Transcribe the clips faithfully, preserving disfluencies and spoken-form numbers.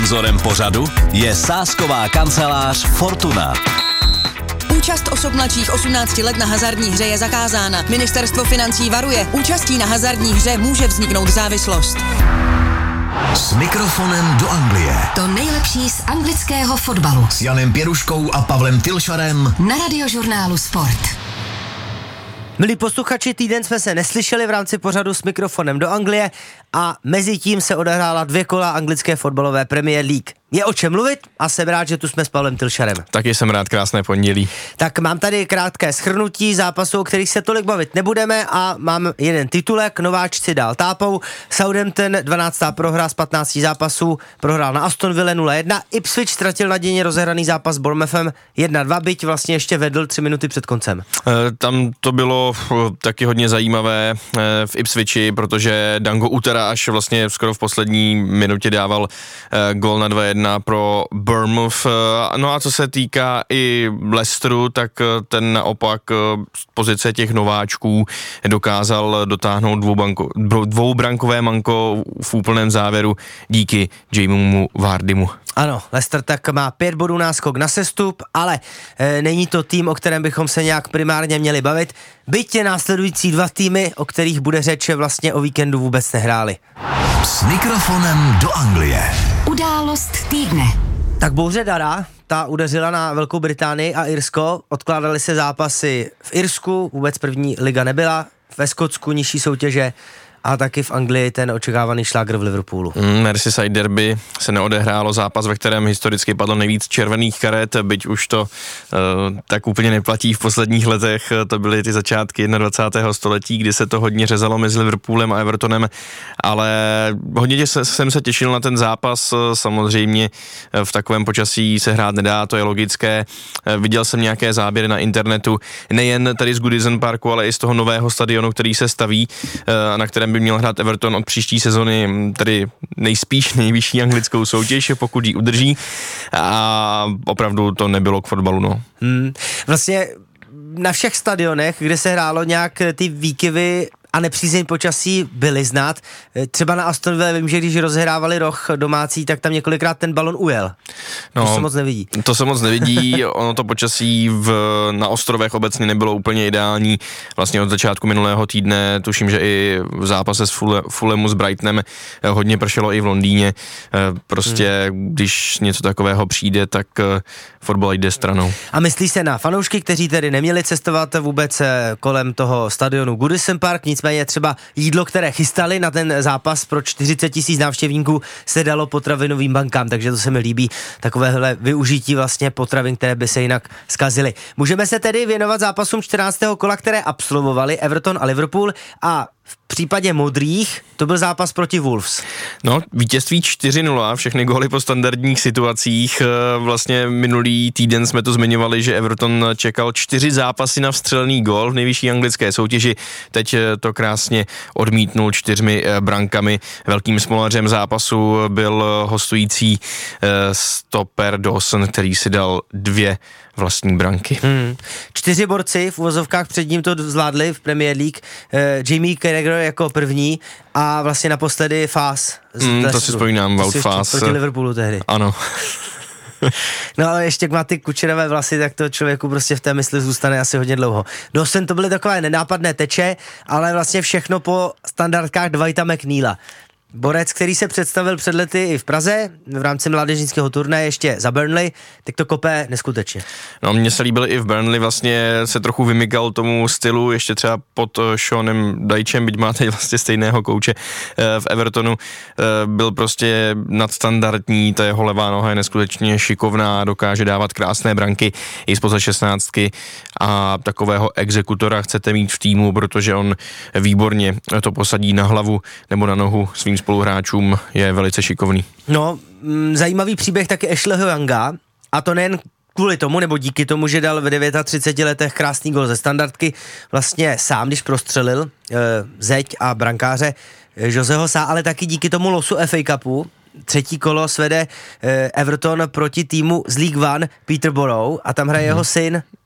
Sponzorem pořadu je sázková kancelář Fortuna. Účast osob mladších osmnácti let na hazardní hře je zakázána. Ministerstvo financí varuje, účastí na hazardní hře může vzniknout závislost. S mikrofonem do Anglie. To nejlepší z anglického fotbalu. S Janem Pěruškou a Pavlem Tylšarem. Na Radiožurnálu Sport. Milí posluchači, týden jsme se neslyšeli v rámci pořadu S mikrofonem do Anglie a mezi tím se odehrála dvě kola anglické fotbalové Premier League. Je o čem mluvit a jsem rád, že tu jsme s Pavlem Tylšarem. Taky jsem rád, krásné pondělí. Tak mám tady krátké shrnutí zápasů, o kterých se tolik bavit nebudeme a mám jeden titulek, nováčci dál tápou. Southampton dvanáctá prohra z patnácti zápasů, prohrál na Aston Villa nula jedna, Ipswich ztratil nadějně rozehraný zápas s Bournemouthem jedna dva, byť vlastně ještě vedl tři minuty před koncem. E, tam to bylo taky hodně zajímavé e, v Ipswichi, protože Dango Utara až vlastně skoro v poslední minutě dával e, gól na dva jedna pro Bournemouth. No a co se týká i Leicesteru, tak ten naopak z pozice těch nováčků dokázal dotáhnout dvoubanko, dvoubrankové manko v úplném závěru díky Jamiemu Vardymu. Ano, Leicester tak má pět bodů náskok na sestup, ale e, není to tým, o kterém bychom se nějak primárně měli bavit. Byť je následující dva týmy, o kterých bude řeč, vlastně o víkendu vůbec nehráli. S mikrofonem do Anglie. Událost týdne. Tak bouře Dara, ta udeřila na Velkou Británii a Irsko, odkládaly se zápasy v Irsku, vůbec první liga nebyla, ve Skotsku nižší soutěže, a taky v Anglii ten očekávaný šlágr v Liverpoolu. Mm, Merseyside derby se neodehrálo, zápas, ve kterém historicky padlo nejvíc červených karet, byť už to uh, tak úplně neplatí v posledních letech, to byly ty začátky dvacátého prvního století, kdy se to hodně řezalo mezi Liverpoolem a Evertonem, ale hodně se, jsem se těšil na ten zápas, samozřejmě v takovém počasí se hrát nedá, to je logické. Viděl jsem nějaké záběry na internetu, nejen tady z Goodison Parku, ale i z toho nového stadionu, který se staví, na kterém by měl hrát Everton od příští sezony, tedy nejspíš nejvyšší anglickou soutěž, pokud ji udrží, a opravdu to nebylo k fotbalu, no. Hmm. Vlastně na všech stadionech, kde se hrálo nějak ty výkyvy a nepřízeň počasí byly znát. Třeba na Aston Villa vím, že když rozhrávali roh domácí, tak tam několikrát ten balon ujel. No, to se moc nevidí. To se moc nevidí, ono to počasí v, na ostrovech obecně nebylo úplně ideální. Vlastně od začátku minulého týdne, tuším, že i v zápase s Fule, Fulhamu s Brightonem hodně pršelo i v Londýně. Prostě, hmm. když něco takového přijde, tak fotbal jde stranou. A myslí se na fanoušky, kteří tedy neměli cestovat vůbec kolem toho stadionu Goodison Park, nicméně třeba jídlo, které chystali na ten zápas pro čtyřicet tisíc návštěvníků, se dalo potravinovým bankám, takže to se mi líbí, takovéhle využití vlastně potravin, které by se jinak zkazily. Můžeme se tedy věnovat zápasům čtrnáctého kola, které absolvovali Everton a Liverpool, a v případě modrých to byl zápas proti Wolves. No, vítězství čtyři nula, všechny góly po standardních situacích. Vlastně minulý týden jsme to zmiňovali, že Everton čekal čtyři zápasy na vstřelený gól v nejvyšší anglické soutěži. Teď to krásně odmítnul čtyřmi brankami. Velkým smolařem zápasu byl hostující stoper Dawson, který si dal dvě vlastní branky. Hmm. Čtyři borci v uvozovkách před ním to zvládli v Premier League. Uh, Jamie Carragher jako první a vlastně naposledy Fas. Hmm, to si vzpomínám, Wout Fas. Proti Liverpoolu tehdy. Ano. No ale ještě má ty kučeravé vlasy, tak to člověku prostě v té mysli zůstane asi hodně dlouho. Dosem to byly takové nenápadné teče, ale vlastně všechno po standardkách Dwighta McNeila. Borec, který se představil před lety i v Praze, v rámci mládežnického turnaje ještě za Burnley, tak to kopé neskutečně. No, mně se líbil i v Burnley, vlastně se trochu vymykal tomu stylu, ještě třeba pod Seanem Dychem, byť máte vlastně stejného kouče v Evertonu, byl prostě nadstandardní, ta jeho levá noha je neskutečně šikovná, dokáže dávat krásné branky i spoza šestnáctky a takového exekutora chcete mít v týmu, protože on výborně to posadí na hlavu nebo na nohu svým spoluhráčům, je velice šikovný. No, m, zajímavý příběh taky Ashleyho Younga, a to nejen kvůli tomu, nebo díky tomu, že dal v třiceti devíti letech krásný gol ze standardky, vlastně sám, když prostřelil e, zeď a brankáře e, Joseho Sá, ale taky díky tomu losu F A Cupu. Třetí kolo svede e, Everton proti týmu z League One Peterborough a tam hraje mm. jeho syn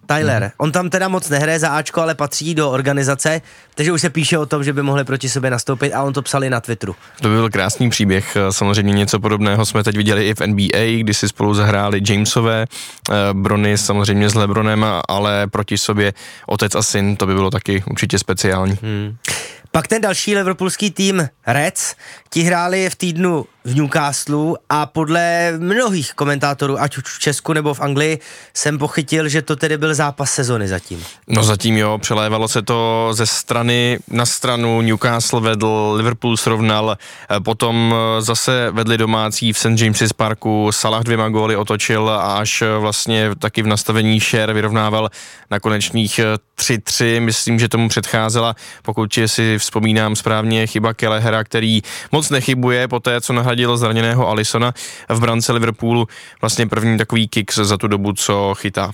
Tyler. Hmm. On tam teda moc nehraje za Ačko, ale patří do organizace, takže už se píše o tom, že by mohli proti sobě nastoupit a on to psal i na Twitteru. To by byl krásný příběh, samozřejmě něco podobného jsme teď viděli i v N B A, kdy si spolu zahráli Jamesové, Brony samozřejmě s LeBronem, ale proti sobě otec a syn, to by bylo taky určitě speciální. Hmm. Pak ten další liverpoolský tým Reds, ti hráli v týdnu v Newcastlu a podle mnohých komentátorů, ať už v Česku nebo v Anglii, jsem pochytil, že to tedy byl zápas sezony zatím. No zatím jo, přelévalo se to ze strany na stranu, Newcastle vedl, Liverpool srovnal, potom zase vedli domácí v Saint James's Parku, Salah dvěma góly otočil a až vlastně taky v nastavení share vyrovnával na konečných tři tři, myslím, že tomu předcházela, pokud si vzpomínám správně, chyba Kelehera, který moc nechybuje po té, co nahradil zraněného Alisona v brance Liverpoolu, vlastně první takový kick za tu dobu, co chytá.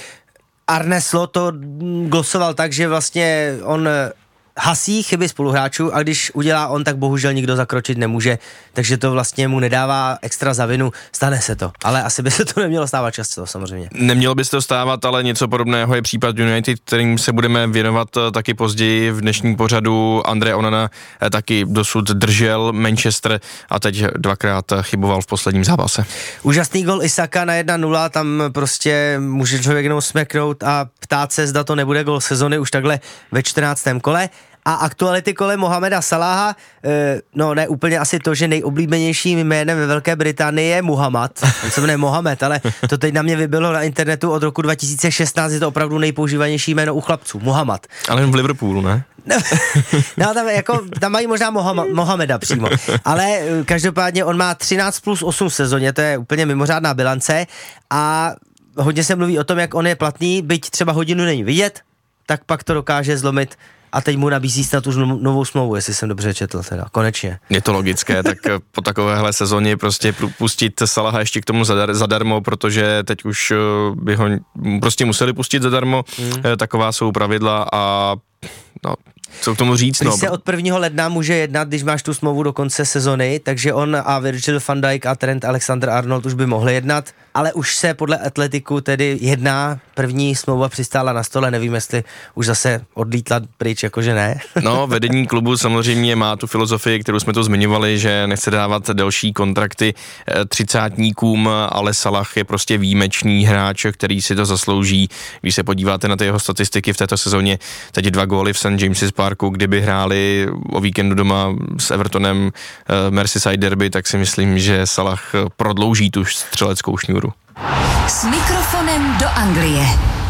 Arne Slot to glosoval tak, že vlastně on hasí chyby spoluhráčů a když udělá on, tak bohužel nikdo zakročit nemůže, takže to vlastně mu nedává extra za vinu, stane se to, ale asi by se to nemělo stávat často samozřejmě. Nemělo by se to stávat, ale něco podobného je případ United, kterým se budeme věnovat taky později v dnešním pořadu. Andre Onana taky dosud držel Manchester a teď dvakrát chyboval v posledním zápase. Úžasný gol Isaka na jedna nula, tam prostě může člověk jenom smeknout a ptát se, zda to nebude gol sezony už takhle ve čtrnáctém kole. A aktuality kolem Mohameda Salaha, e, no ne úplně asi to, že nejoblíbenějším jménem ve Velké Británii je Muhammad, on se jmenuje Mohamed, ale to teď na mě vybilo na internetu od roku dva tisíce šestnáct, je to opravdu nejpoužívanější jméno u chlapců, Muhammad. Ale v Liverpoolu, ne? No tam, jako, tam mají možná Mohama, Mohameda přímo, ale každopádně on má třináct plus osm v sezóně, to je úplně mimořádná bilance a hodně se mluví o tom, jak on je platný, byť třeba hodinu není vidět, tak pak to dokáže zlomit. A teď mu nabízí snad už novou smlouvu, jestli jsem dobře četl teda, konečně. Je to logické, tak po takovéhle sezóně prostě pustit Salaha ještě k tomu zadar, zadarmo, protože teď už by ho prostě museli pustit zadarmo, hmm. taková jsou pravidla a no, co k tomu říct? Když no. se od prvního ledna může jednat, když máš tu smlouvu do konce sezony, takže on a Virgil van Dijk a Trent Alexander-Arnold už by mohli jednat, ale už se podle Atletiku tedy jedná, první smlouva přistála na stole, nevím, jestli už zase odlítla pryč, jakože ne. No, vedení klubu samozřejmě má tu filozofii, kterou jsme to zmiňovali, že nechce dávat delší kontrakty třicátníkům, ale Salah je prostě výjimečný hráč, který si to zaslouží. Když se podíváte na ty jeho statistiky v této sezóně, teď dva góly v Saint James's Parku, kdyby hráli o víkendu doma s Evertonem uh, Merseyside derby, tak si myslím, že Salah prodlouží tu střeleckou šňůru. S mikrofonem do Anglie.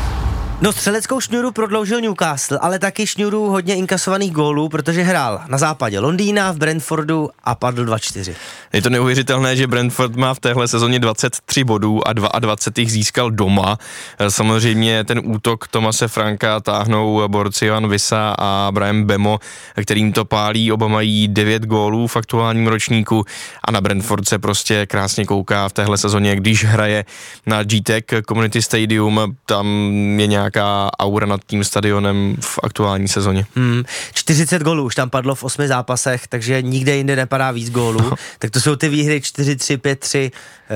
No střeleckou šňůru prodloužil Newcastle, ale taky šňůru hodně inkasovaných gólů, protože hrál na západě Londýna, v Brentfordu a padl dva čtyři. Je to neuvěřitelné, že Brentford má v téhle sezóně dvacet tři bodů a dvacet dva jich získal doma. Samozřejmě ten útok Tomase Franka táhnou borci Johan Wissa a Brian Bemo, kterým to pálí, oba mají devět gólů v aktuálním ročníku a na Brentford se prostě krásně kouká v téhle sezóně, když hraje na G T E C Community Stadium, tam je nějaká aura nad tím stadionem v aktuální sezóně. Hmm, čtyřicet gólů už tam padlo v osmi zápasech, takže nikde jinde nepadá víc gólů. No. Tak to jsou ty výhry čtyři tři, pět tři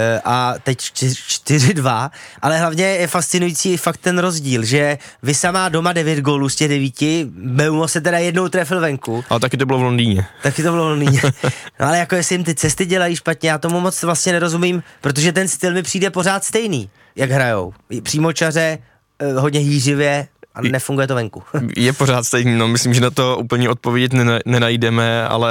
a teď čtyři dva, ale hlavně je fascinující fakt ten rozdíl, že Wissa má doma devět gólů z těch devíti, Beumo se teda jednou trefil venku. Ale taky to bylo v Londýně. Taky to bylo v Londýně. No ale jako jestli jim ty cesty dělají špatně, já tomu moc vlastně nerozumím, protože ten styl mi přijde pořád stejný, jak hrajou. Přímočaře, hodně hýřivě a nefunguje to venku. Je pořád stejný, no myslím, že na to úplně odpovědět nenajdeme, ale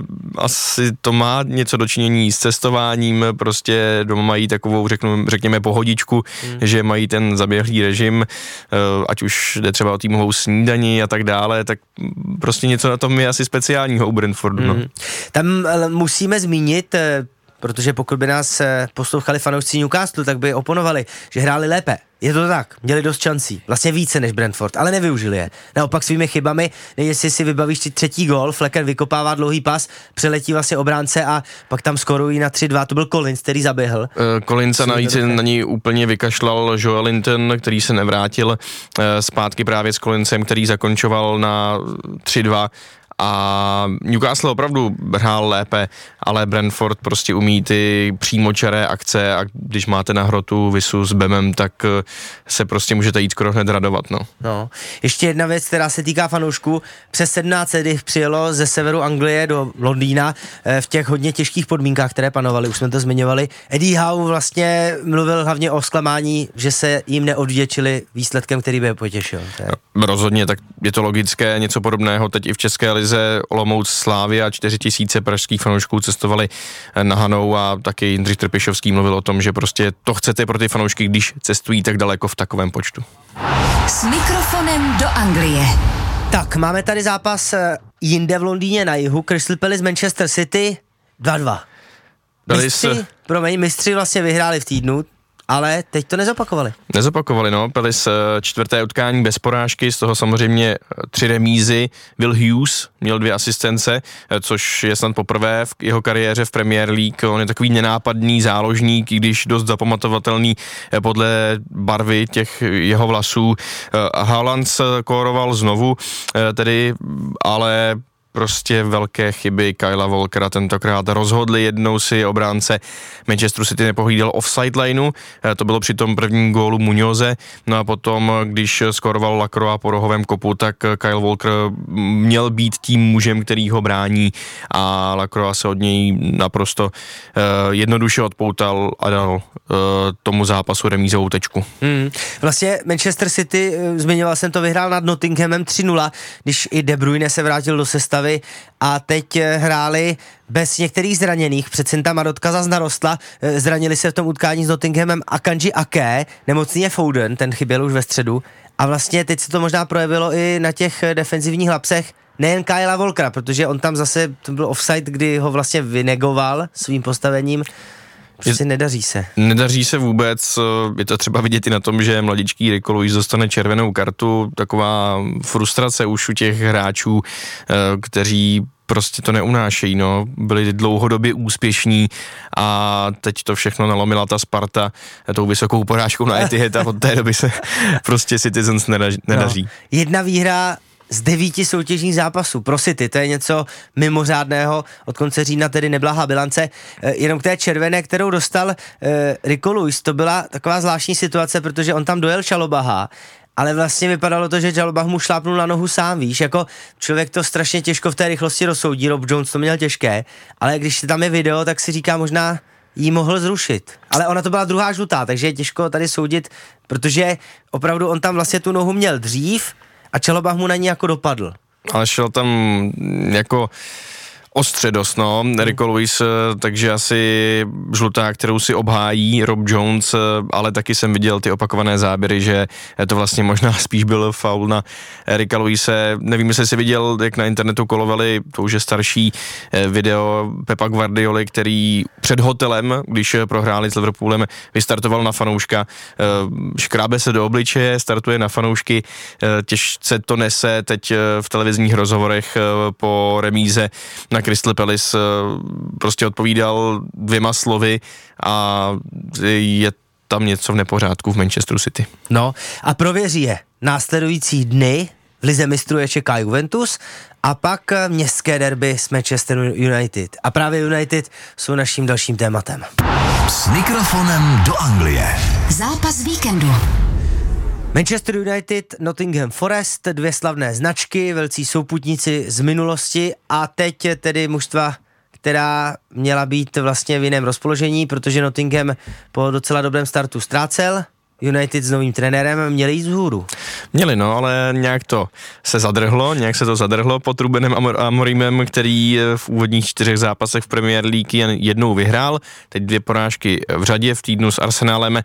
asi to má něco dočinění s cestováním, prostě doma mají takovou, řeknu, řekněme, pohodičku, hmm. že mají ten zaběhlý režim, ať už jde třeba o týmovou snídani a tak dále, tak prostě něco na tom je asi speciálního u Brentfordu. Hmm. No. Tam musíme zmínit, protože pokud by nás poslouchali fanoušci Newcastle, tak by oponovali, že hráli lépe. Je to tak, měli dost šancí, vlastně více než Brentford, ale nevyužili je. Naopak svými chybami, jestli si vybavíš ty třetí gól, Flecken vykopává dlouhý pas, přeletí vlastně obránce a pak tam skorují na tři dva, to byl Collins, který zaběhl. Uh, Collins a navíc na ní úplně vykašlal Joe Linton, který se nevrátil uh, zpátky právě s Collinsem, který zakončoval na tři dva. a Newcastle opravdu hrál lépe, ale Brentford prostě umí ty přímočaré akce a když máte na hrotu Visu s Bemem, tak se prostě můžete jít skoro hned radovat, no. No, ještě jedna věc, která se týká fanoušků. Přes sedmnáct set jich přijelo ze severu Anglie do Londýna v těch hodně těžkých podmínkách, které panovaly, už jsme to zmiňovali. Eddie Howe vlastně mluvil hlavně o zklamání, že se jim neodvděčili výsledkem, který by je potěšil. No, rozhodně, tak je to logické, něco podobného teď i v České lize. Olomouc, Slavia, čtyři tisíce pražských fanoušků cestovali na Hanou a taky Jindřich Trpišovský mluvil o tom, že prostě to chcete pro ty fanoušky, když cestují tak daleko v takovém počtu. S mikrofonem do Anglie. Tak, máme tady zápas jinde v Londýně na jihu, Crystal Palace Manchester City dva dva. Mistři, se... promiň, mistři vlastně vyhráli v týdnu, ale teď to nezopakovali. Nezopakovali, no. Palace čtvrté utkání bez porážky, z toho samozřejmě tři remízy. Will Hughes měl dvě asistence, což je snad poprvé v jeho kariéře v Premier League. On je takový nenápadný záložník, i když dost zapamatovatelný podle barvy těch jeho vlasů. Haaland skóroval znovu, tedy, ale prostě velké chyby Kylea Walkera tentokrát rozhodli, jednou si obránce Manchesteru City nepohlídal offside lineu, to bylo při tom prvním gólu Muñoze, no a potom, když skoroval Lacroix po rohovém kopu, tak Kyle Walker měl být tím mužem, který ho brání a Lacroix se od něj naprosto uh, jednoduše odpoutal a dal uh, tomu zápasu remízovou tečku. Hmm. Vlastně Manchester City, zmiňoval jsem to, vyhrál nad Nottinghamem tři nula, když i De Bruyne se vrátil do sestavy a teď hráli bez některých zraněných, přece ta Marotka zas narostla, zranili se v tom utkání s Nottinghamem Akanji Ake, nemocný je Foden, ten chyběl už ve středu a vlastně teď se to možná projevilo i na těch defenzivních lapsech, nejen Kylea Walkera, protože on tam zase, to byl offside, kdy ho vlastně vynegoval svým postavením. Prostě nedaří se. Nedaří se vůbec, je to třeba vidět i na tom, že mladičký Rico Lewis dostane červenou kartu, taková frustrace už u těch hráčů, kteří prostě to neunášejí, no, byli dlouhodobě úspěšní a teď to všechno nalomila ta Sparta tou vysokou porážkou na Etihad a od té doby se prostě Citizens nedaří. No, jedna výhra z devíti soutěžních zápasů pro City, to je něco mimořádného, od konce října tedy neblahá bilance, e, jenom k té červené, kterou dostal e, Rico Lewis, to byla taková zvláštní situace, protože on tam dojel Čalobaha, ale vlastně vypadalo to, že Čalobah mu šlápnul na nohu sám, víš, jako člověk to strašně těžko v té rychlosti rozsoudí, Rob Jones to měl těžké, ale když tam je video, tak si říká, možná jí mohl zrušit, ale ona to byla druhá žlutá, takže je těžko tady soudit, protože opravdu on tam vlastně tu nohu měl dřív, a Čalobah mu na ní jako dopadl. Ale šel tam jako ostře dost, no, Rico Lewis, takže asi žlutá, kterou si obhájí Rob Jones, ale taky jsem viděl ty opakované záběry, že to vlastně možná spíš byl faul na Ricka Lewise. Nevím, jestli jsi viděl, jak na internetu kolovali, to už je starší video Pepa Guardioli, který před hotelem, když prohráli s Liverpoolem, vystartoval na fanouška, škrábe se do obličeje, startuje na fanoušky, těžce to nese teď v televizních rozhovorech po remíze na Crystal Palace, prostě odpovídal dvěma slovy a je tam něco v nepořádku v Manchesteru City. No a prověří je následující dny, v lize mistrů je čeká Juventus a pak městské derby s Manchester United. A právě United jsou naším dalším tématem. S mikrofonem do Anglie. Zápas víkendu. Manchester United, Nottingham Forest, dvě slavné značky, velcí souputníci z minulosti a teď tedy mužstva, která měla být vlastně v jiném rozpoložení, protože Nottingham po docela dobrém startu ztrácel, United s novým trenérem měli jít vzhůru. Měli, no, ale nějak to se zadrhlo, nějak se to zadrhlo pod Rubenem Amorimem, který v úvodních čtyřech zápasech v Premier League jen jednou vyhrál, teď dvě porážky v řadě v týdnu s Arsenálem.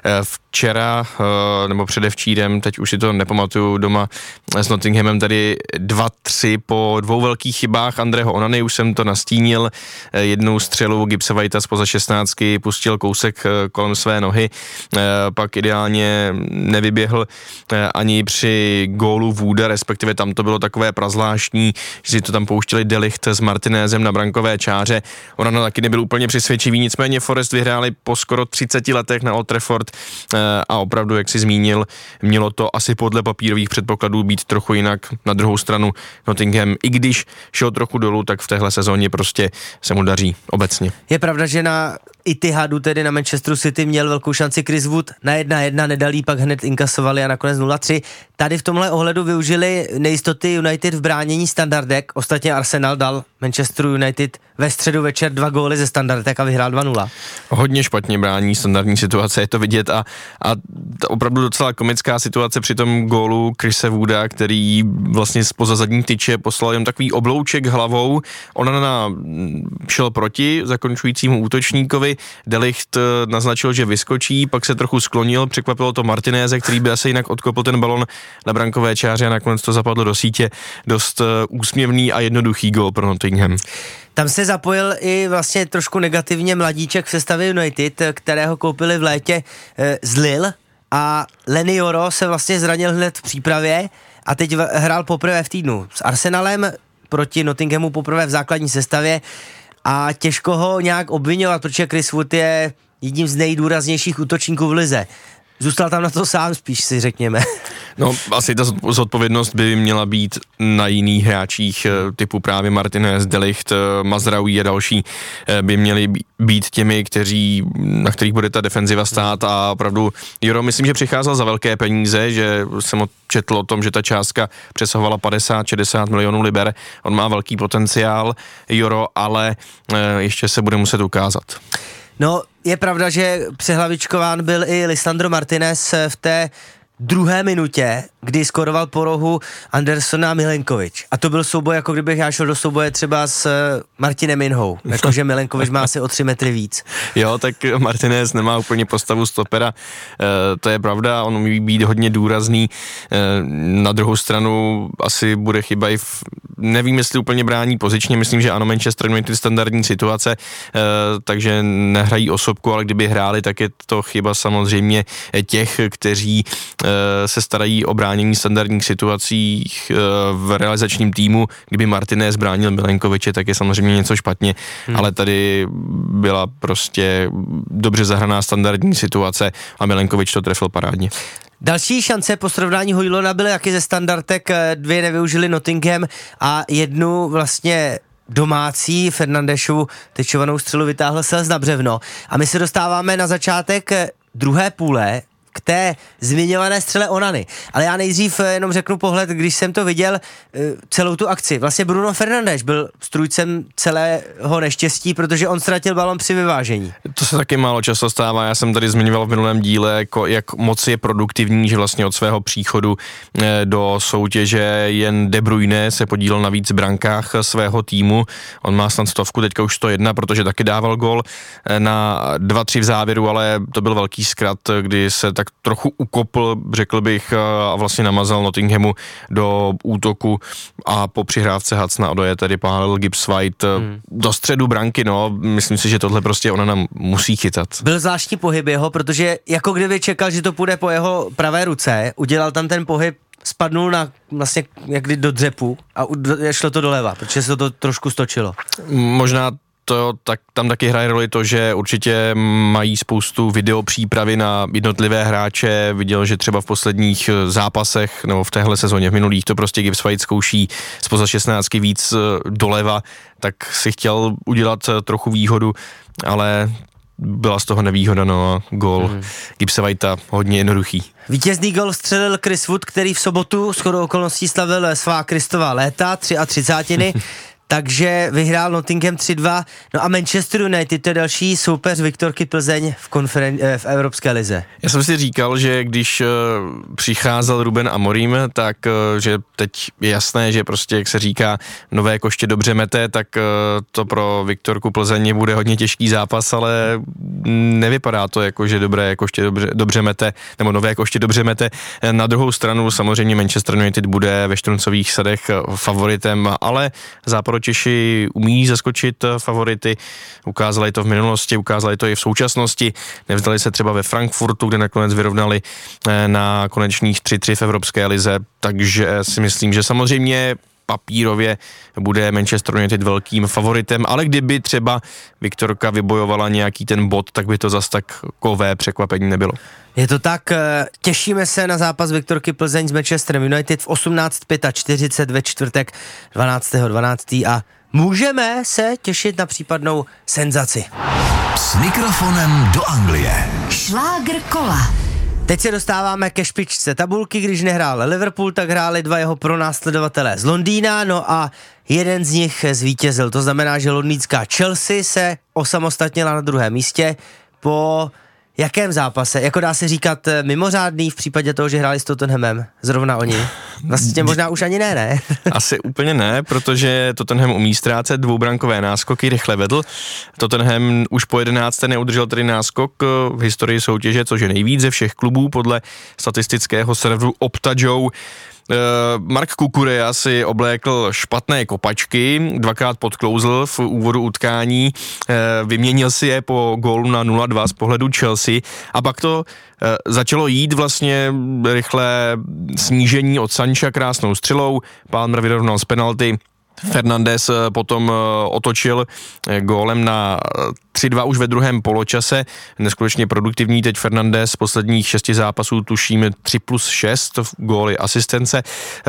Včera, nebo předevčírem, teď už si to nepamatuju, doma s Nottinghamem tady dva tři po dvou velkých chybách Andreho Onany, už jsem to nastínil, jednou střelu Gibse Whitea spoza šestnáctky pustil kousek kolem své nohy, pak ideálně nevyběhl ani při gólu Wooda, respektive tam to bylo takové prazvláštní, že si to tam pouštěli De Ligt s Martinézem na brankové čáře. Ona taky nebyl úplně přesvědčivý, nicméně Forest vyhráli po skoro třiceti letech na Old Trafford a opravdu, jak si zmínil, mělo to asi podle papírových předpokladů být trochu jinak. Na druhou stranu Nottingham, i když šel trochu dolů, tak v téhle sezóně prostě se mu daří obecně. Je pravda, že na Etihadu, tedy na Manchesteru City, měl velkou šanci Chris Wood, na jedna jedna nedalí, pak hned inkasovali a nakonec nula tři. Tady v tomhle ohledu využili nejistoty United v bránění standardek, ostatně Arsenal dal Manchesteru United ve středu večer dva góly ze standardek a vyhrál dva nula. Hodně špatně brání standardní situace, je to vidět a, a opravdu docela komická situace při tom gólu Chrise Wooda, který vlastně spoza zadní tyče poslal jen takový oblouček hlavou, Onana šel proti zakončujícímu útočníkovi, De Ligt naznačil, že vyskočí, pak se trochu sklonil, překvapilo to Martinéze, který by asi jinak odkopl ten balon na brankové čáře a nakonec to zapadlo do sítě. Dost úsměvný a jednoduchý gól pro Nottingham. Tam se zapojil i vlastně trošku negativně mladíček v sestavě United, kterého koupili v létě e, z Lille, a Leny Yoro se vlastně zranil hned v přípravě a teď v, hrál poprvé v týdnu s Arsenalem proti Nottinghamu poprvé v základní sestavě a těžko ho nějak obvinovat, protože Chris Wood je jedním z nejdůraznějších útočníků v lize. Zůstal tam na to sám spíš, si řekněme. No, asi ta zodpovědnost by měla být na jiných hráčích typu právě Martinez, De Ligt, Mazraoui a další by měli být těmi, kteří, na kterých bude ta defenziva stát a opravdu Joro, myslím, že přicházel za velké peníze, že jsem četl o tom, že ta částka přesahovala padesát šedesát milionů liber. On má velký potenciál, Joro, ale ještě se bude muset ukázat. No, je pravda, že přehlavičkován byl i Lisandro Martinez v té druhé minutě, kdy skoroval po rohu Andersona a Milenkovič. A to byl souboj, jako kdybych já šel do souboje třeba s Martinem Inhou. Jakože Milenkovič má asi o tři metry víc. Jo, tak Martinez nemá úplně postavu stopera, e, to je pravda, on umí být hodně důrazný. E, na druhou stranu asi bude chyba i v, nevím, jestli úplně brání pozičně, myslím, že ano, Manchester United standardní situace, e, takže nehrají osobku, ale kdyby hráli, tak je to chyba samozřejmě těch, kteří se starají o bránění standardních situacích v realizačním týmu. Kdyby Martinez bránil Milenkoviče, tak je samozřejmě něco špatně, hmm. ale tady byla prostě dobře zahraná standardní situace a Milenkovič to trefil parádně. Další šance po srovnání Hojlona byly jaky ze standardek, dvě nevyužili Nottingham a jednu vlastně domácí Fernandeshovu tečovanou střelu vytáhl Sels na břevno. A my se dostáváme na začátek druhé půle k té zmiňované střele Onany. Ale já nejdřív jenom řeknu pohled, když jsem to viděl, celou tu akci. Vlastně Bruno Fernandes byl strůjcem celého neštěstí, protože on ztratil balon při vyvážení. To se taky málo často stává. Já jsem tady zmiňoval v minulém díle, jako, jak moc je produktivní, že vlastně od svého příchodu do soutěže jen De Bruyne se podílel na víc brankách svého týmu. On má snad stovku, teďka už sto jedna, protože taky dával gól na dva tři v závěru, ale to byl velký zkrat, kdy se tak trochu ukopl, řekl bych, a vlastně namazal Nottinghamu do útoku a po přihrávce Hudsona Odoje tedy pálil Gibbs-White hmm. do středu branky, no, myslím si, že tohle prostě ona nám musí chytat. Byl zvláštní pohyb jeho, protože jako kdyby čekal, že to půjde po jeho pravé ruce, udělal tam ten pohyb, spadnul na vlastně jakdy do dřepu a šlo to doleva, protože se to trošku stočilo. Možná to tak, tam taky hraje roli to, že určitě mají spoustu videopřípravy na jednotlivé hráče. Viděl, že třeba v posledních zápasech nebo v téhle sezóně, v minulých, to prostě Gibbs-White zkouší spoza šestnáctky víc doleva, tak si chtěl udělat trochu výhodu, ale byla z toho nevýhoda, no a gól mm. Gibbs-Whitea hodně jednoduchý. Vítězný gól střelil Chris Wood, který v sobotu shodou okolností slavil svá Kristova léta, třicátiny. Takže vyhrál Nottingham tři dva. No a Manchester United, to je další soupeř Viktorky Plzeň v, konferen- v Evropské lize. Já jsem si říkal, že když uh, přicházel Ruben Amorim, tak uh, že teď je jasné, že prostě, jak se říká, nové koště dobře mete, tak uh, to pro Viktorku Plzeň bude hodně těžký zápas, ale nevypadá to jako, že dobré koště dobře, dobře mete, nebo nové koště dobře mete. Na druhou stranu samozřejmě Manchester United bude ve Štruncových sadech favoritem, ale západ Západočeši umí zaskočit favority, ukázali to v minulosti, ukázali to i v současnosti, nevzdali se třeba ve Frankfurtu, kde nakonec vyrovnali na konečných tři tři v Evropské lize, takže si myslím, že samozřejmě papírově bude Manchester United velkým favoritem, ale kdyby třeba Viktorka vybojovala nějaký ten bod, tak by to zas takové překvapení nebylo. Je to tak, těšíme se na zápas Viktorky Plzeň s Manchesterem United v osmnáct čtyřicet pět ve čtvrtek dvanáctého dvanáctého a můžeme se těšit na případnou senzaci. S mikrofonem do Anglie. Šlágr kola. Teď se dostáváme ke špičce tabulky, když nehrál Liverpool, tak hráli dva jeho pronásledovatelé z Londýna, no a jeden z nich zvítězil. To znamená, že londýnská Chelsea se osamostatnila na druhém místě po jakém zápase? Jako dá se říkat mimořádný v případě toho, že hráli s Tottenhamem, zrovna oni. Vlastně možná už ani ne, ne? Asi úplně ne, protože Tottenham umí ztrácet dvoubrankové náskoky, rychle vedl. Tottenham už po jedenácté neudržel tedy náskok v historii soutěže, což je nejvíc ze všech klubů podle statistického serveru Opta-Joe. Mark Kukurea si oblékl špatné kopačky, dvakrát podklouzl v úvodu utkání, vyměnil si je po gólu na nula dva z pohledu Chelsea a pak to začalo jít vlastně rychlé snížení od Sancha krásnou střelou, Palmer vyrovnal z penalty, Fernandes potom otočil gólem na tři dva už ve druhém poločase, neskutečně produktivní teď Fernandes z posledních šesti zápasů tuším tři plus šest góly asistence,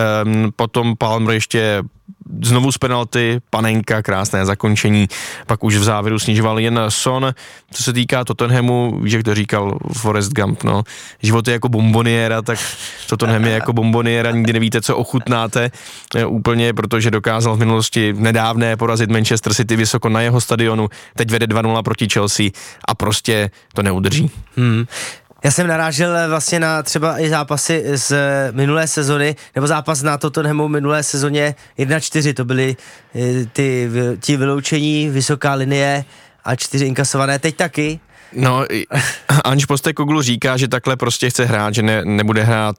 potom Palmer ještě znovu z penalty, Panenka, krásné zakončení, pak už v závěru snižoval jen Son. Co se týká Tottenhamu, víš, jak to říkal Forrest Gump, no, život je jako bomboniéra, tak Tottenham je jako bomboniéra, nikdy nevíte, co ochutnáte úplně, protože dokázal v minulosti nedávné porazit Manchester City vysoko na jeho stadionu, teď vede dva nula proti Chelsea a prostě to neudrží. Hmm. Já jsem narážel vlastně na třeba i zápasy z minulé sezony, nebo zápas na Tottenhamu minulé sezóně jedna čtyři, to byly ty, ti vyloučení, vysoká linie a čtyři inkasované, teď taky. No, Ange Postecoglou říká, že takhle prostě chce hrát, že ne, nebude hrát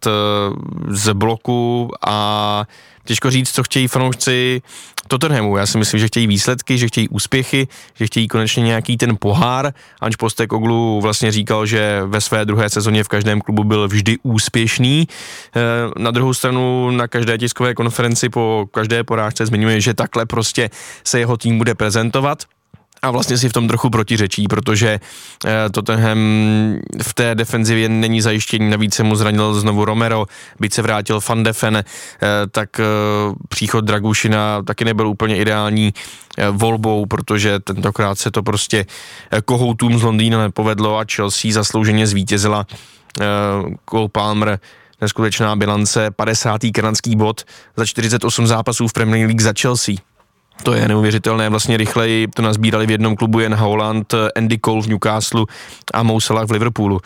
z bloku a těžko říct, co chtějí fanoušci Tottenhamu. Já si myslím, že chtějí výsledky, že chtějí úspěchy, že chtějí konečně nějaký ten pohár. Ange Postecoglou vlastně říkal, že ve své druhé sezóně v každém klubu byl vždy úspěšný. Na druhou stranu na každé tiskové konferenci po každé porážce zmiňuje, že takhle prostě se jeho tým bude prezentovat. A vlastně si v tom trochu protiřečí, protože eh, Tottenham v té defenzivě není zajištění, navíc se mu zranil znovu Romero, byť se vrátil Van de Ven, eh, tak eh, příchod Dragušina taky nebyl úplně ideální eh, volbou, protože tentokrát se to prostě eh, kohoutům z Londýna nepovedlo a Chelsea zaslouženě zvítězila. Eh, Cole Palmer, neskutečná bilance, padesátý kanadský bod za čtyřicet osm zápasů v Premier League za Chelsea. To je neuvěřitelné, vlastně rychleji to nazbírali v jednom klubu jen Haaland, Andy Cole v Newcastlu a Mo Salah v Liverpoolu.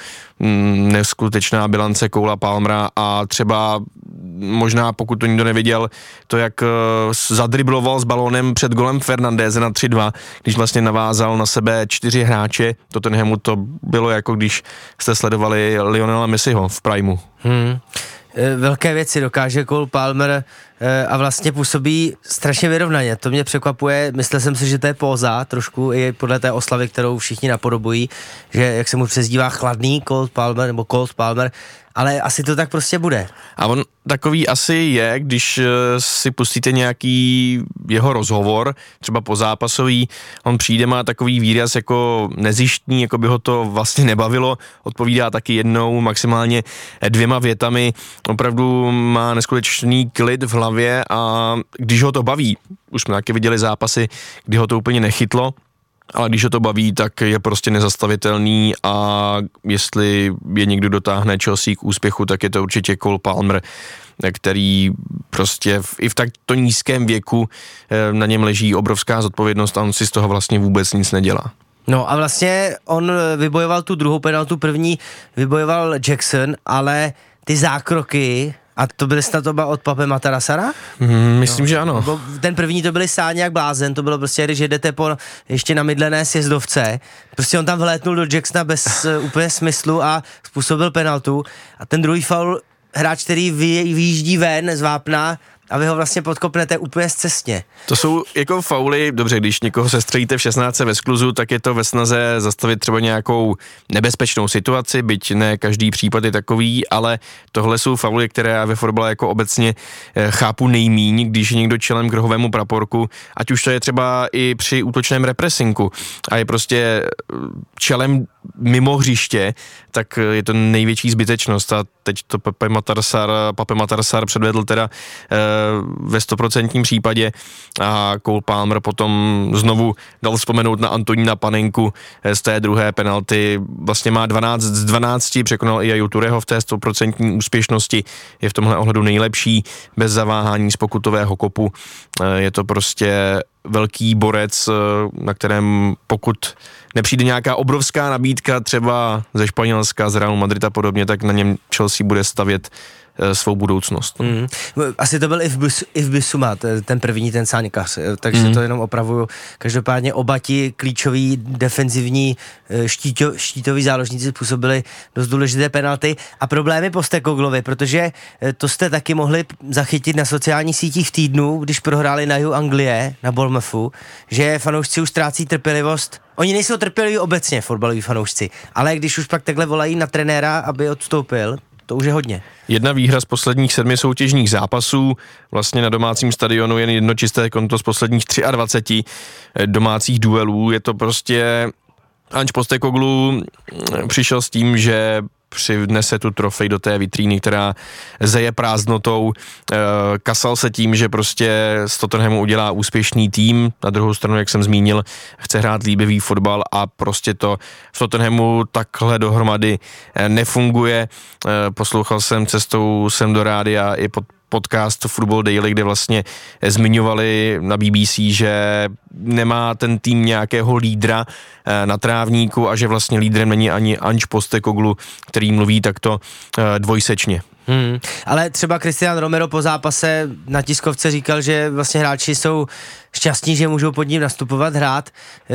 Neskutečná bilance Cola Palmera a třeba možná, pokud to nikdo neviděl, to jak zadribloval s balónem před golem Fernandeze na tři dva, když vlastně navázal na sebe čtyři hráče Tottenhamu, to bylo jako když jste sledovali Lionela Messiho v Primu. Hmm. Velké věci dokáže Cole Palmer a vlastně působí strašně vyrovnaně. To mě překvapuje, myslel jsem si, že to je póza trošku i podle té oslavy, kterou všichni napodobují, že jak se mu přezdívá chladný Cole Palmer nebo Cole Palmer, ale asi to tak prostě bude. A on takový asi je, když si pustíte nějaký jeho rozhovor, třeba pozápasový, on přijde, má takový výraz jako nezištní, jako by ho to vlastně nebavilo, odpovídá taky jednou, maximálně dvěma větami, opravdu má neskutečný klid v hlavě a když ho to baví, už jsme taky viděli zápasy, kdy ho to úplně nechytlo, ale když ho to baví, tak je prostě nezastavitelný a jestli je někdo dotáhne Chelsea k úspěchu, tak je to určitě Cole Palmer, který prostě v, i v takto nízkém věku na něm leží obrovská zodpovědnost a on si z toho vlastně vůbec nic nedělá. No a vlastně on vybojoval tu druhou penaltu, první vybojoval Jackson, ale ty zákroky, a to byly snad oba od Pape Matarasara? Mm, myslím, no, že ano. Ten první to byly sáně jak blázen, to bylo prostě, když jedete po ještě namydlené sjezdovce, prostě on tam vlétnul do Jacksona bez uh, úplně smyslu a způsobil penaltu a ten druhý faul, hráč, který vy, vyjíždí ven z vápna, a vy ho vlastně podkopnete úplně scestně. To jsou jako fauly, dobře, když někoho sestřelíte v šestnáctce ve skluzu, tak je to ve snaze zastavit třeba nějakou nebezpečnou situaci, byť ne každý případ je takový, ale tohle jsou fauly, které já ve fotbale jako obecně chápu nejmíň, když je někdo čelem k rohovému praporku, ať už to je třeba i při útočném represinku a je prostě čelem mimo hřiště, tak je to největší zbytečnost a teď to Pepe Matarsar, Pape Matarsar předvedl teda e, ve stoprocentním případě a Cole Palmer potom znovu dal vzpomenout na Antonína Panenku z té druhé penalty, vlastně má dvanáct z dvanácti, překonal i Jaju Tureho v té stoprocentní úspěšnosti, je v tomhle ohledu nejlepší, bez zaváhání z pokutového kopu, e, je to prostě velký borec, na kterém pokud nepřijde nějaká obrovská nabídka třeba ze Španělska, z Realu Madrid a podobně, tak na něm Chelsea bude stavět svou budoucnost. Mm. Asi to byl i v, Bus, i v Bissouma, ten první, ten sáňkař, takže mm. to jenom opravuju. Každopádně oba ti klíčoví defenzivní štítio, štítoví záložníci způsobili dost důležité penalty a problémy Postecoglovi, protože to jste taky mohli zachytit na sociálních sítích v týdnu, když prohráli na jihu Anglie, na Bournemouthu, že fanoušci už ztrácí trpělivost. Oni nejsou trpěliví obecně, fotbaloví fanoušci, ale když už pak takhle volají na trenéra, aby odstoupil, to už je hodně. Jedna výhra z posledních sedmi soutěžních zápasů, vlastně na domácím stadionu jen jedno čisté konto z posledních dvaceti tři domácích duelů. Je to prostě... Ange Postecoglou přišel s tím, že přivnese tu trofej do té vitríny, která zeje prázdnotou. Kasal se tím, že prostě z Tottenhamu udělá úspěšný tým. Na druhou stranu, jak jsem zmínil, chce hrát líbivý fotbal a prostě to v Tottenhamu takhle dohromady nefunguje. Poslouchal jsem cestou sem do rádia i pod podcast Football Daily, kde vlastně zmiňovali na B B C, že nemá ten tým nějakého lídra na trávníku a že vlastně lídrem není ani Ange Postecoglou, který mluví takto dvojsečně. Hmm. Ale třeba Cristian Romero po zápase na tiskovce říkal, že vlastně hráči jsou šťastní, že můžou pod ním nastupovat, hrát.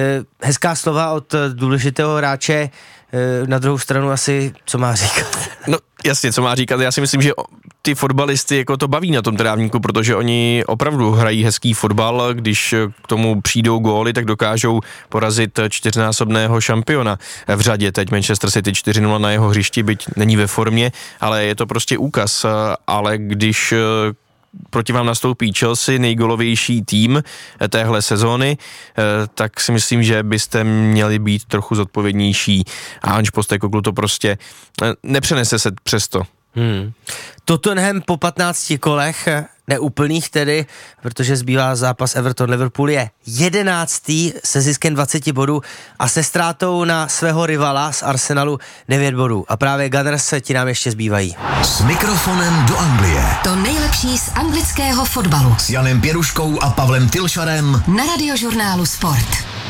Hezká slova od důležitého hráče, na druhou stranu asi, co má říkat? No jasně, co má říkat, já si myslím, že ty fotbalisty jako to baví na tom trávníku, protože oni opravdu hrají hezký fotbal, když k tomu přijdou góly, tak dokážou porazit čtyřnásobného šampiona v řadě. Teď Manchester City čtyři nula na jeho hřišti, byť není ve formě, ale je to prostě úkaz. Ale když proti vám nastoupí Chelsea, nejgolovější tým téhle sezóny, tak si myslím, že byste měli být trochu zodpovědnější a Ange Postecoglou to prostě nepřenese se přesto. Hmm. Tottenham po patnácti kolech, neúplných tedy, protože zbývá zápas Everton-Liverpool, je jedenáctý se ziskem dvacet bodů a se ztrátou na svého rivala z Arsenalu devět bodů. A právě Gunners ti nám ještě zbývají. S mikrofonem do Anglie. To nejlepší z anglického fotbalu. S Janem Pěruškou a Pavlem Tylšarem. Na Radiožurnálu Sport.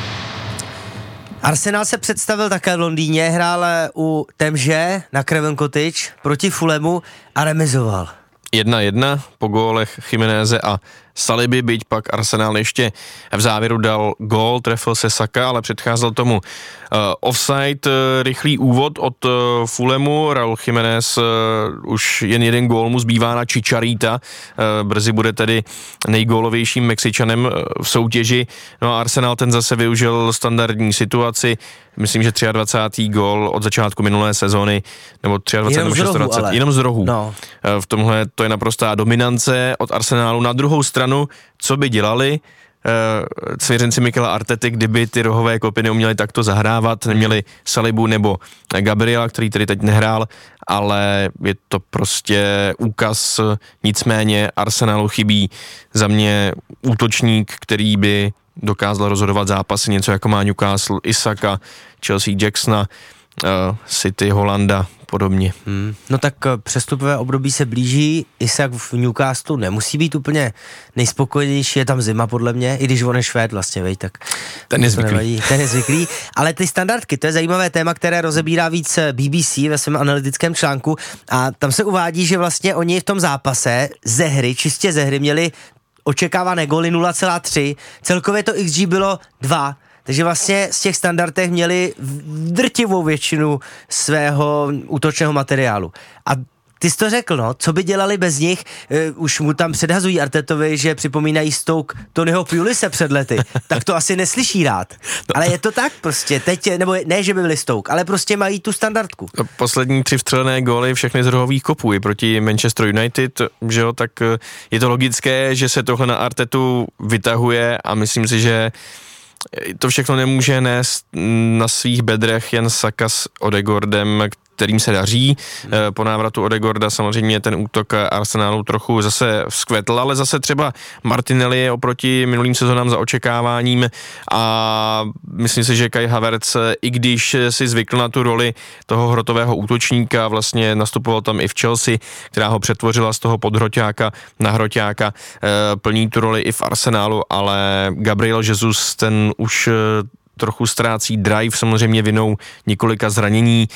Arsenal se představil také v Londýně, hrál u Temže na Craven Cottage proti Fulhamu a remizoval. jedna jedna po gólech Jiméneze a Saliby, byť pak Arsenal ještě v závěru dal gól, trefil se Saka, ale předcházel tomu uh, offside, uh, rychlý úvod od uh, Fulhamu, Raúl Jiménez uh, už jen jeden gól mu zbývá na Chicharita, uh, brzy bude tedy nejgólovějším Mexičanem uh, v soutěži, no a Arsenal ten zase využil standardní situaci, myslím, že dvacátý třetí gól od začátku minulé sezóny, nebo dvacátý třetí nebo dvacátý šestý jenom z rohu. No. Uh, v tomhle to je naprostá dominance od Arsenalu. Na druhou stranu co by dělali uh, svěřenci Mikela Artety, kdyby ty rohové kopy neuměli takto zahrávat, neměli Salibu nebo Gabriela, který tedy teď nehrál, ale je to prostě úkaz, nicméně Arsenalu chybí za mě útočník, který by dokázal rozhodovat zápasy, něco jako má Newcastle, Isaka, Chelsea Jacksona, uh, City, Holanda, podobně. Hmm. No tak přestupové období se blíží, Isak v Newcastle nemusí být úplně nejspokojenější, je tam zima podle mě, i když on je Švéd vlastně, vej, tak ten je zvyklý. Nevadí, ten je zvyklý, ale ty standardky, to je zajímavé téma, které rozebírá víc B B C ve svém analytickém článku a tam se uvádí, že vlastně oni v tom zápase ze hry, čistě ze hry měli očekávané góly nula celá tři, celkově to X G bylo dva, takže vlastně z těch standardech měli drtivou většinu svého útočného materiálu. A ty jsi to řekl, no, co by dělali bez nich, uh, už mu tam předhazují Artetovi, že připomínají Stoke Tonyho Pulise před lety, tak to asi neslyší rád. No. Ale je to tak prostě, teď, nebo ne, že by byli Stoke, ale prostě mají tu standardku. Poslední tři vstřelené góly všechny z rohových kopů i proti Manchester United, že jo, tak je to logické, že se tohle na Artetu vytahuje a myslím si, že to všechno nemůže nést na svých bedrech jen Saka s Odegaardem, kterým se daří. Po návratu Odegaarda samozřejmě ten útok Arsenalu trochu zase vzkvetl, ale zase třeba Martinelli je oproti minulým sezonám za očekáváním a myslím si, že Kai Havertz, i když si zvykl na tu roli toho hrotového útočníka, vlastně nastupoval tam i v Chelsea, která ho přetvořila z toho podhroťáka na hroťáka, plní tu roli i v Arsenalu, ale Gabriel Jesus, ten už trochu ztrácí drive, samozřejmě vinou několika zranění,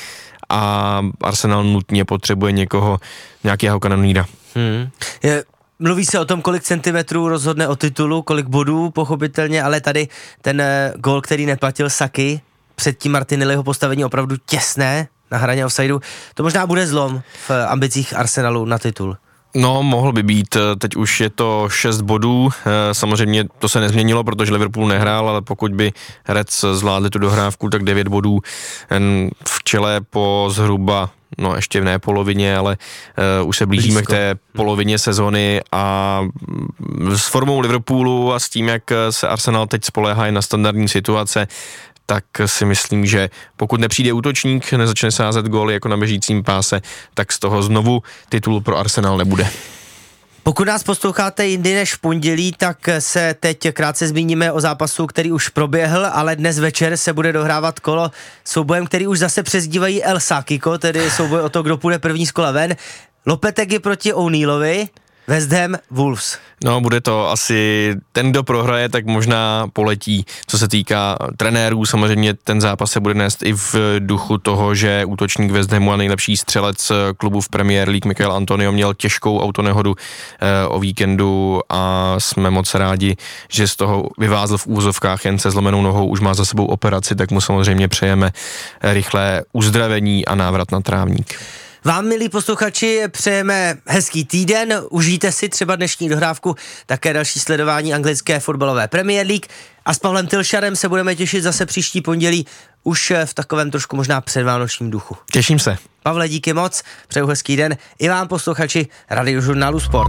a Arsenal nutně potřebuje někoho, nějakého kanoníra. Hmm. Je, mluví se o tom, kolik centimetrů rozhodne o titulu, kolik bodů, pochopitelně, ale tady ten uh, gól, který neplatil Saky, předtím Martinelliho postavení opravdu těsné na hraně offsideu, to možná bude zlom v ambicích Arsenalu na titul. No, mohl by být, teď už je to šest bodů, samozřejmě to se nezměnilo, protože Liverpool nehrál, ale pokud by Reds zvládli tu dohrávku, tak devět bodů v čele po zhruba, no ještě v ne polovině, ale uh, už se blížíme Blízko. K té polovině sezony a s formou Liverpoolu a s tím, jak se Arsenal teď spoléhá na standardní situace, tak si myslím, že pokud nepřijde útočník, nezačne sázet góly jako na běžícím páse, tak z toho znovu titul pro Arsenal nebude. Pokud nás posloucháte jindy než v pondělí, tak se teď krátce zmíníme o zápasu, který už proběhl, ale dnes večer se bude dohrávat kolo soubojem, který už zase přezdívají El Sákiko, tedy souboj o to, kdo půjde první z kola ven. Lopetegui proti O'Neillovi, West Ham Wolves. No, bude to asi ten, kdo prohraje, tak možná poletí. Co se týká trenérů, samozřejmě ten zápas se bude nést i v duchu toho, že útočník West Hamu a nejlepší střelec klubu v Premier League Michail Antonio měl těžkou autonehodu eh, o víkendu a jsme moc rádi, že z toho vyvázl v úzovkách jen se zlomenou nohou, už má za sebou operaci, tak mu samozřejmě přejeme rychlé uzdravení a návrat na trávník. Vám, milí posluchači, přejeme hezký týden, užijte si třeba dnešní dohrávku, také další sledování anglické fotbalové Premier League a s Pavlem Tilšarem se budeme těšit zase příští pondělí, už v takovém trošku možná předvánočním duchu. Těším se. Pavle, díky moc, přeju hezký den i vám, posluchači Radiožurnálu Sport.